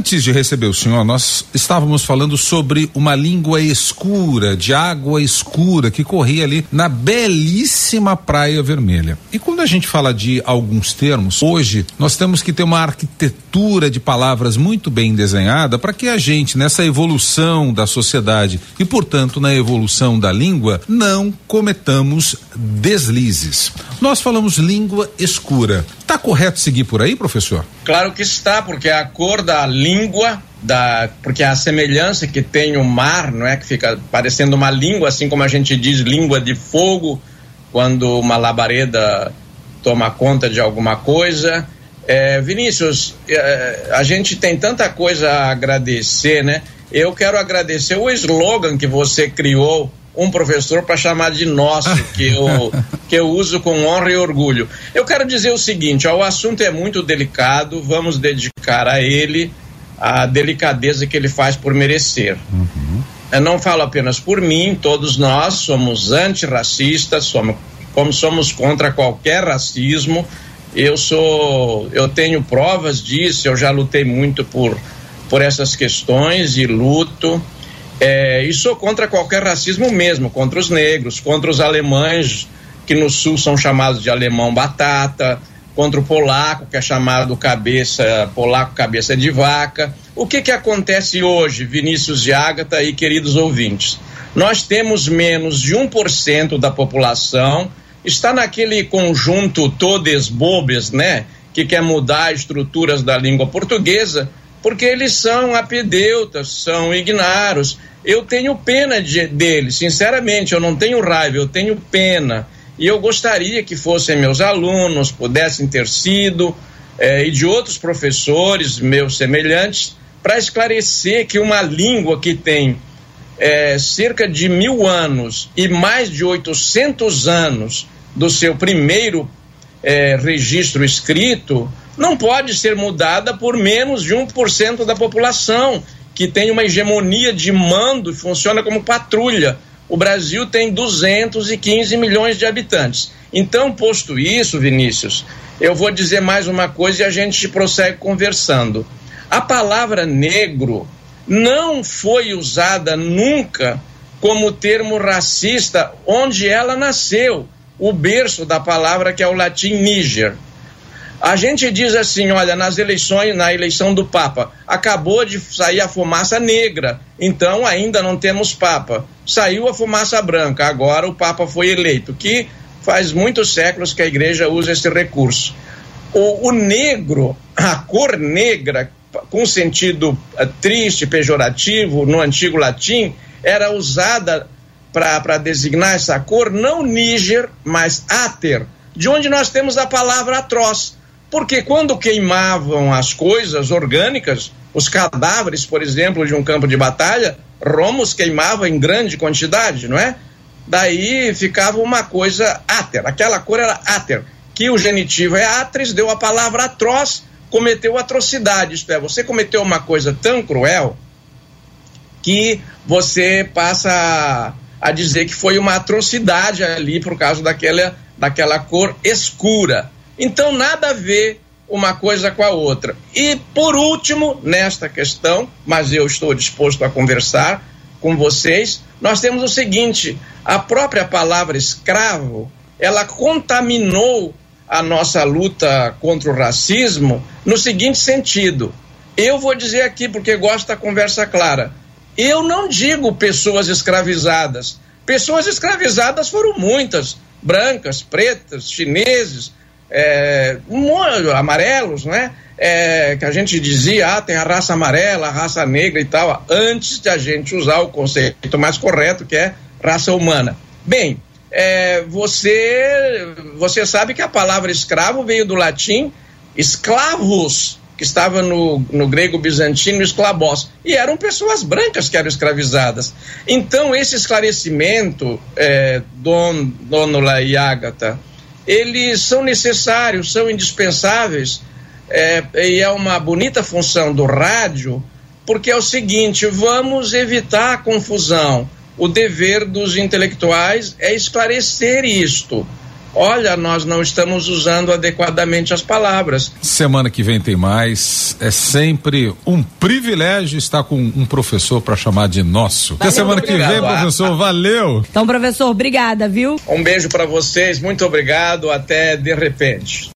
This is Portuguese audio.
Antes de receber o senhor, nós estávamos falando sobre uma língua escura, de água escura, que corria ali na belíssima Praia Vermelha. E quando a gente fala de alguns termos, hoje nós temos que ter uma arquitetura de palavras muito bem desenhada para que a gente, nessa evolução da sociedade e, portanto, na evolução da língua, não cometamos deslizes. Nós falamos língua escura. Está correto seguir por aí, professor? Claro que está, porque a cor da língua, porque a semelhança que tem o mar, não é, que fica parecendo uma língua, assim como a gente diz língua de fogo, quando uma labareda toma conta de alguma coisa. Vinícius, a gente tem tanta coisa a agradecer, né? Eu quero agradecer o slogan que você criou, um professor, para chamar de nosso, que eu uso com honra e orgulho. Eu quero dizer o seguinte, o assunto é muito delicado, vamos dedicar a ele a delicadeza que ele faz por merecer. Eu não falo apenas por mim, todos nós somos antirracistas, somos contra qualquer racismo. Eu tenho provas disso, eu já lutei muito por essas questões e luto. E sou contra qualquer racismo mesmo, contra os negros, contra os alemães, que no sul são chamados de alemão batata, contra o polaco, que é chamado polaco cabeça de vaca. O que acontece hoje, Vinícius e Ágata e queridos ouvintes? Nós temos menos de 1% da população, está naquele conjunto todes bobes, né, que quer mudar estruturas da língua portuguesa, porque eles são apedeutas, são ignaros. Eu tenho pena deles, sinceramente, eu não tenho raiva, eu tenho pena. E eu gostaria que fossem meus alunos, pudessem ter sido, e de outros professores, meus semelhantes, para esclarecer que uma língua que tem cerca de 1000 anos e mais de 800 anos do seu primeiro registro escrito, não pode ser mudada por menos de 1% da população, que tem uma hegemonia de mando e funciona como patrulha. O Brasil tem 215 milhões de habitantes. Então, posto isso, Vinícius, eu vou dizer mais uma coisa e a gente prossegue conversando. A palavra negro não foi usada nunca como termo racista onde ela nasceu, o berço da palavra, que é o latim niger. A gente diz assim, olha, na eleição do Papa, acabou de sair a fumaça negra, então ainda não temos Papa. Saiu a fumaça branca, agora o Papa foi eleito, que faz muitos séculos que a igreja usa esse recurso. O negro, a cor negra, com sentido triste, pejorativo, no antigo latim, era usada para designar essa cor, não níger, mas áter, de onde nós temos a palavra atroz. Porque quando queimavam as coisas orgânicas, os cadáveres, por exemplo, de um campo de batalha, Romos queimava em grande quantidade, não é? Daí ficava uma coisa áter, aquela cor era áter, que o genitivo é atris, deu a palavra atroz, cometeu atrocidade, isto é, você cometeu uma coisa tão cruel que você passa a dizer que foi uma atrocidade ali por causa daquela cor escura. Então, nada a ver uma coisa com a outra. E, por último, nesta questão, mas eu estou disposto a conversar com vocês, nós temos o seguinte, a própria palavra escravo, ela contaminou a nossa luta contra o racismo no seguinte sentido. Eu vou dizer aqui, porque gosto da conversa clara, eu não digo pessoas escravizadas. Pessoas escravizadas foram muitas, brancas, pretas, chineses, amarelos, né? Que a gente dizia, tem a raça amarela, a raça negra e tal, antes de a gente usar o conceito mais correto, que é raça humana. Bem, você sabe que a palavra escravo veio do latim esclavos, que estava no grego bizantino, esclavos, e eram pessoas brancas que eram escravizadas. Então, esse esclarecimento, Dônula e Ágata, eles são necessários, são indispensáveis, e é uma bonita função do rádio, porque é o seguinte, vamos evitar a confusão. O dever dos intelectuais é esclarecer isto. olha, nós não estamos usando adequadamente as palavras. Semana que vem tem mais. É sempre um privilégio estar com um professor para chamar de nosso. Até semana que vem, professor. Valeu. Então, professor, obrigada, viu? Um beijo para vocês, muito obrigado. Até de repente.